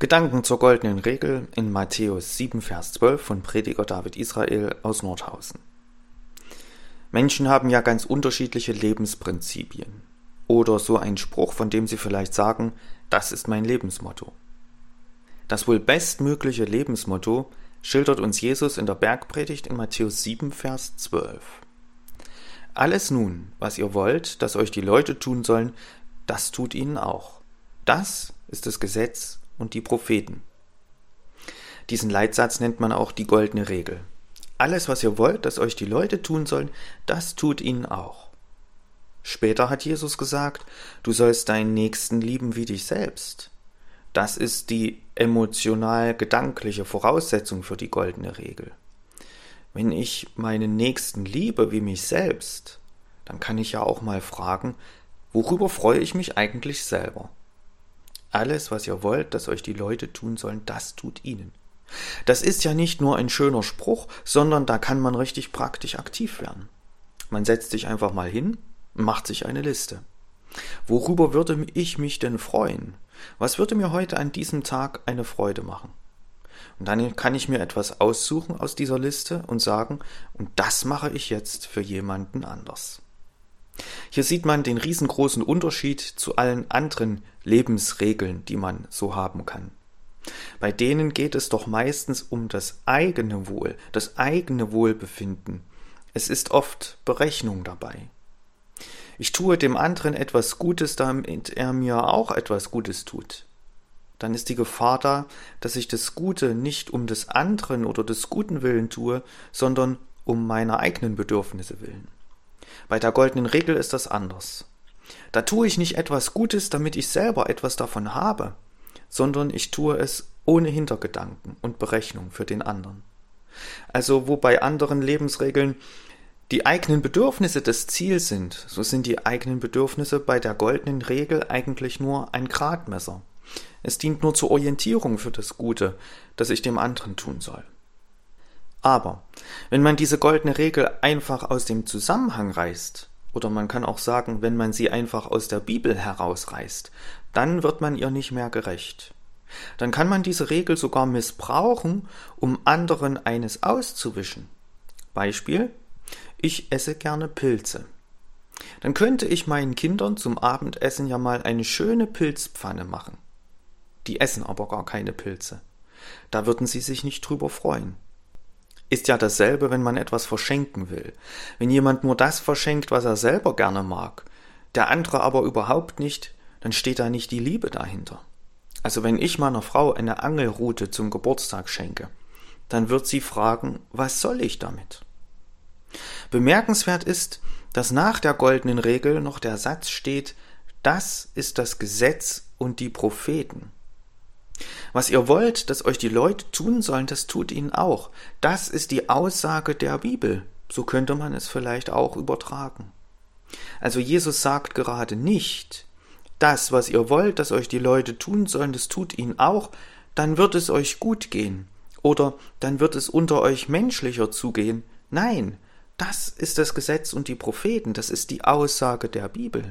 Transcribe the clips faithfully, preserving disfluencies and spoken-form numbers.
Gedanken zur goldenen Regel in Matthäus sieben, Vers zwölf von Prediger David Israel aus Nordhausen. Menschen haben ja ganz unterschiedliche Lebensprinzipien oder so ein Spruch, von dem sie vielleicht sagen, das ist mein Lebensmotto. Das wohl bestmögliche Lebensmotto schildert uns Jesus in der Bergpredigt in Matthäus sieben, Vers zwölf. Alles nun, was ihr wollt, dass euch die Leute tun sollen, das tut ihnen auch. Das ist das Gesetz und die Propheten. Diesen Leitsatz nennt man auch die goldene Regel. Alles, was ihr wollt, dass euch die Leute tun sollen, das tut ihnen auch. Später hat Jesus gesagt, du sollst deinen Nächsten lieben wie dich selbst. Das ist die emotional-gedankliche Voraussetzung für die goldene Regel. Wenn ich meinen Nächsten liebe wie mich selbst, dann kann ich ja auch mal fragen, worüber freue ich mich eigentlich selber? Alles, was ihr wollt, dass euch die Leute tun sollen, das tut ihnen. Das ist ja nicht nur ein schöner Spruch, sondern da kann man richtig praktisch aktiv werden. Man setzt sich einfach mal hin und macht sich eine Liste. Worüber würde ich mich denn freuen? Was würde mir heute an diesem Tag eine Freude machen? Und dann kann ich mir etwas aussuchen aus dieser Liste und sagen, und das mache ich jetzt für jemanden anders. Hier sieht man den riesengroßen Unterschied zu allen anderen Lebensregeln, die man so haben kann. Bei denen geht es doch meistens um das eigene Wohl, das eigene Wohlbefinden. Es ist oft Berechnung dabei. Ich tue dem anderen etwas Gutes, damit er mir auch etwas Gutes tut. Dann ist die Gefahr da, dass ich das Gute nicht um des anderen oder des guten Willen tue, sondern um meiner eigenen Bedürfnisse willen. Bei der goldenen Regel ist das anders. Da tue ich nicht etwas Gutes, damit ich selber etwas davon habe, sondern ich tue es ohne Hintergedanken und Berechnung für den anderen. Also wo bei anderen Lebensregeln die eigenen Bedürfnisse das Ziel sind, so sind die eigenen Bedürfnisse bei der goldenen Regel eigentlich nur ein Gradmesser. Es dient nur zur Orientierung für das Gute, das ich dem anderen tun soll. Aber wenn man diese goldene Regel einfach aus dem Zusammenhang reißt, oder man kann auch sagen, wenn man sie einfach aus der Bibel herausreißt, dann wird man ihr nicht mehr gerecht. Dann kann man diese Regel sogar missbrauchen, um anderen eines auszuwischen. Beispiel: Ich esse gerne Pilze. Dann könnte ich meinen Kindern zum Abendessen ja mal eine schöne Pilzpfanne machen. Die essen aber gar keine Pilze. Da würden sie sich nicht drüber freuen. Ist ja dasselbe, wenn man etwas verschenken will. Wenn jemand nur das verschenkt, was er selber gerne mag, der andere aber überhaupt nicht, dann steht da nicht die Liebe dahinter. Also wenn ich meiner Frau eine Angelrute zum Geburtstag schenke, dann wird sie fragen, was soll ich damit? Bemerkenswert ist, dass nach der goldenen Regel noch der Satz steht, das ist das Gesetz und die Propheten. Was ihr wollt, dass euch die Leute tun sollen, das tut ihnen auch. Das ist die Aussage der Bibel. So könnte man es vielleicht auch übertragen. Also Jesus sagt gerade nicht, das, was ihr wollt, dass euch die Leute tun sollen, das tut ihnen auch, dann wird es euch gut gehen. Oder dann wird es unter euch menschlicher zugehen. Nein, das ist das Gesetz und die Propheten, das ist die Aussage der Bibel.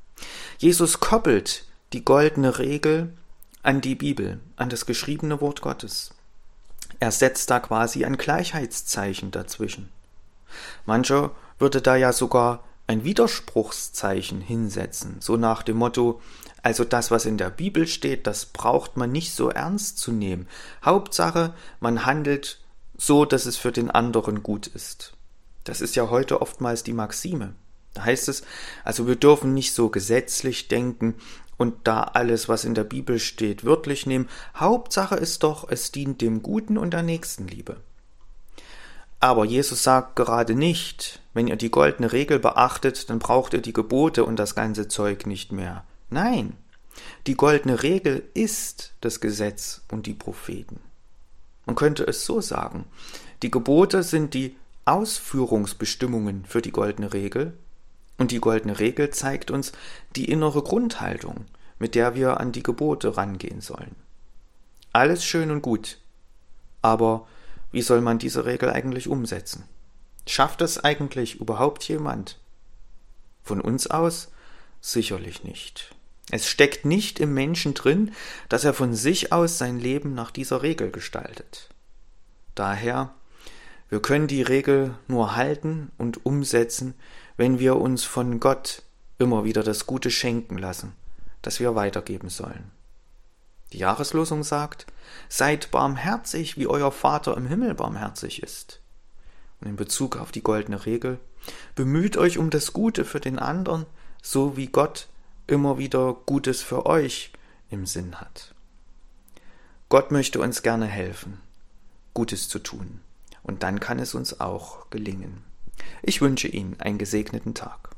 Jesus koppelt die goldene Regel an die Bibel, an das geschriebene Wort Gottes. Er setzt da quasi ein Gleichheitszeichen dazwischen. Mancher würde da ja sogar ein Widerspruchszeichen hinsetzen, so nach dem Motto, also das, was in der Bibel steht, das braucht man nicht so ernst zu nehmen. Hauptsache, man handelt so, dass es für den anderen gut ist. Das ist ja heute oftmals die Maxime. Da heißt es, also wir dürfen nicht so gesetzlich denken und da alles, was in der Bibel steht, wörtlich nehmen. Hauptsache ist doch, es dient dem Guten und der Nächstenliebe. Aber Jesus sagt gerade nicht, wenn ihr die goldene Regel beachtet, dann braucht ihr die Gebote und das ganze Zeug nicht mehr. Nein, die goldene Regel ist das Gesetz und die Propheten. Man könnte es so sagen, die Gebote sind die Ausführungsbestimmungen für die goldene Regel und die goldene Regel zeigt uns die innere Grundhaltung, mit der wir an die Gebote rangehen sollen. Alles schön und gut, aber wie soll man diese Regel eigentlich umsetzen? Schafft es eigentlich überhaupt jemand? Von uns aus sicherlich nicht. Es steckt nicht im Menschen drin, dass er von sich aus sein Leben nach dieser Regel gestaltet. Daher, wir können die Regel nur halten und umsetzen, wenn wir uns von Gott immer wieder das Gute schenken lassen, das wir weitergeben sollen. Die Jahreslosung sagt: Seid barmherzig, wie euer Vater im Himmel barmherzig ist. Und in Bezug auf die goldene Regel: Bemüht euch um das Gute für den anderen, so wie Gott immer wieder Gutes für euch im Sinn hat. Gott möchte uns gerne helfen, Gutes zu tun. Und dann kann es uns auch gelingen. Ich wünsche Ihnen einen gesegneten Tag.